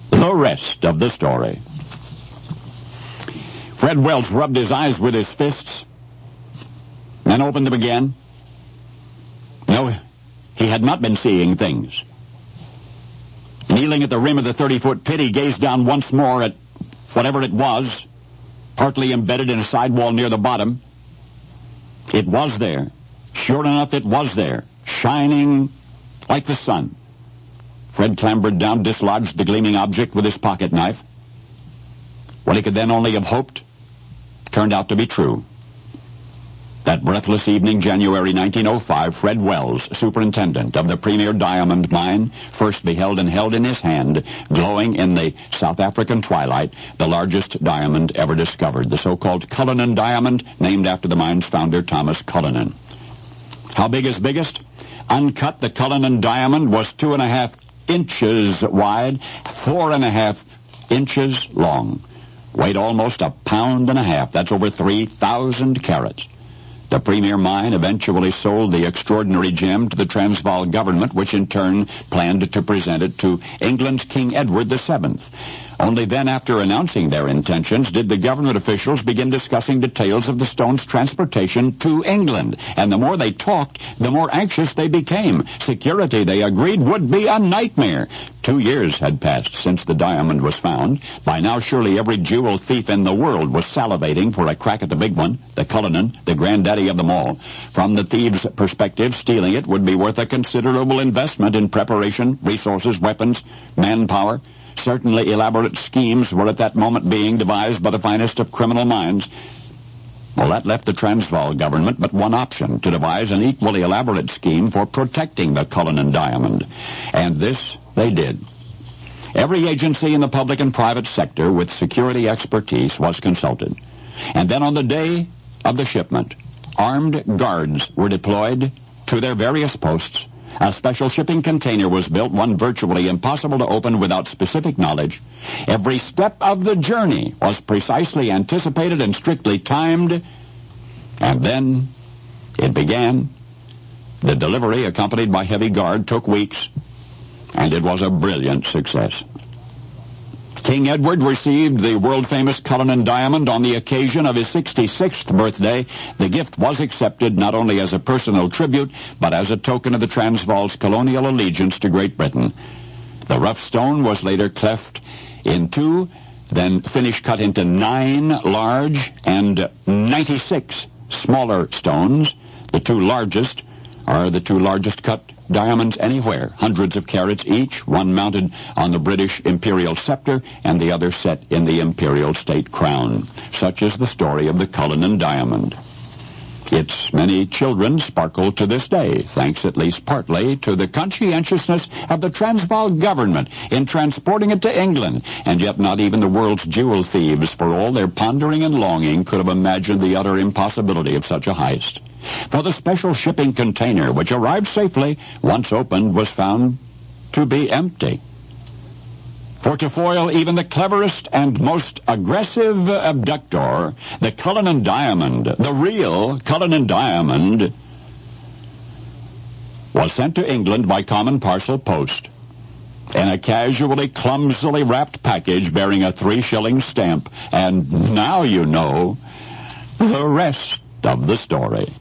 The rest of the story. Fred Welch rubbed his eyes with his fists, then opened them again. No, he had not been seeing things. Kneeling at the rim of the 30-foot pit, he gazed down once more at whatever it was, partly embedded in a sidewall near the bottom. It was there. Sure enough, it was there, shining like the sun. Fred clambered down, dislodged the gleaming object with his pocket knife. What he could then only have hoped turned out to be true. That breathless evening, January 1905, Fred Wells, superintendent of the premier diamond mine, first beheld and held in his hand, glowing in the South African twilight, the largest diamond ever discovered, the so-called Cullinan diamond, named after the mine's founder, Thomas Cullinan. How big is biggest? Uncut, the Cullinan diamond was 2.5 inches wide, 4.5 inches long. Weighed almost 1.5 pounds. That's over 3,000 carats. The premier mine eventually sold the extraordinary gem to the Transvaal government, which in turn planned to present it to England's King Edward VII. Only then, after announcing their intentions, did the government officials begin discussing details of the stone's transportation to England. And the more they talked, the more anxious they became. Security, they agreed, would be a nightmare. 2 years had passed since the diamond was found. By now, surely every jewel thief in the world was salivating for a crack at the big one, the Cullinan, the granddaddy of them all. From the thieves' perspective, stealing it would be worth a considerable investment in preparation, resources, weapons, manpower. Certainly elaborate schemes were at that moment being devised by the finest of criminal minds. Well, that left the Transvaal government but one option, to devise an equally elaborate scheme for protecting the Cullinan diamond. And this they did. Every agency in the public and private sector with security expertise was consulted. And then on the day of the shipment, armed guards were deployed to their various posts. A special shipping container was built, one virtually impossible to open without specific knowledge. Every step of the journey was precisely anticipated and strictly timed. And then it began. The delivery, accompanied by heavy guard, took weeks, and it was a brilliant success. King Edward received the world-famous Cullinan diamond on the occasion of his 66th birthday. The gift was accepted not only as a personal tribute, but as a token of the Transvaal's colonial allegiance to Great Britain. The rough stone was later cleft in two, then finish cut into 9 large and 96 smaller stones. The two largest are the two largest cut diamonds anywhere, hundreds of carats each, one mounted on the British imperial scepter and the other set in the imperial state crown. Such is the story of the Cullinan diamond. Its many children sparkle to this day, thanks at least partly to the conscientiousness of the Transvaal government in transporting it to England, and yet not even the world's jewel thieves, for all their pondering and longing, could have imagined the utter impossibility of such a heist. For the special shipping container, which arrived safely, once opened, was found to be empty. For to foil even the cleverest and most aggressive abductor, the Cullinan diamond, the real Cullinan diamond, was sent to England by common parcel post in a casually, clumsily wrapped package bearing a 3-shilling stamp. And now you know the rest of the story.